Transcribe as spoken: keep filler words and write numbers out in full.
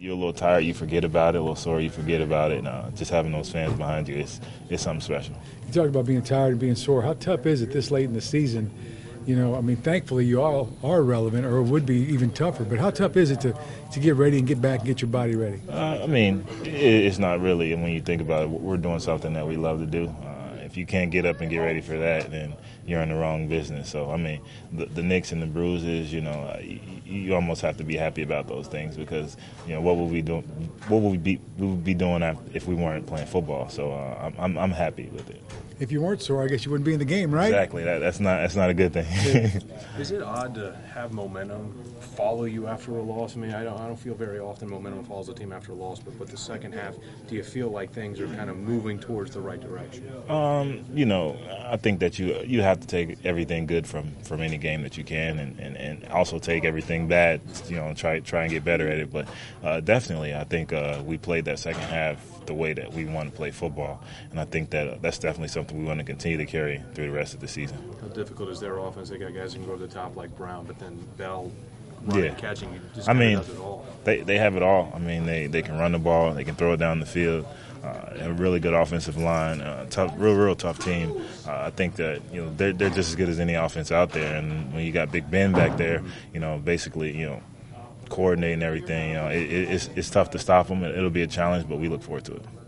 you're a little tired, you forget about it. A little sore, you forget about it. And, uh, just having those fans behind you, it's, it's something special. You talked about being tired and being sore. How tough is it this late in the season? You know, I mean, thankfully you all are relevant, or it would be even tougher. But how tough is it to, to get ready and get back and get your body ready? Uh, I mean, it, it's not really. And when you think about it, we're doing something that we love to do. Uh, if you can't get up and get ready for that, then you're in the wrong business. So, I mean, the, the nicks and the bruises, you know, uh, you, you almost have to be happy about those things because, you know, what would we do? What would we be? We would be doing if we weren't playing football. So, uh, I'm I'm happy with it. If you weren't sore, I guess you wouldn't be in the game, right? Exactly. That, that's not that's not a good thing. Is it odd to have momentum follow you after a loss? I mean, I don't I don't feel very often momentum follows a team after a loss, but but the second half, do you feel like things are kind of moving towards the right direction? Um, you know, I think that you you have to take everything good from, from any game that you can, and, and, and also take everything bad. You know, and try try and get better at it. But uh, definitely, I think uh, we played that second half the way that we want to play football, and I think that uh, that's definitely something we want to continue to carry through the rest of the season. How difficult is their offense? They got guys who can go to the top like Brown, but then Bell running, yeah. catching, you just I mean, does it all. They they have it all. I mean, they, they can run the ball, they can throw it down the field. Uh, a really good offensive line, uh, tough, real, real tough team. Uh, I think that you know they're they're just as good as any offense out there. And when you got Big Ben back there, you know, basically, you know, coordinating everything, you know, it, it, it's it's tough to stop them. It'll be a challenge, but we look forward to it.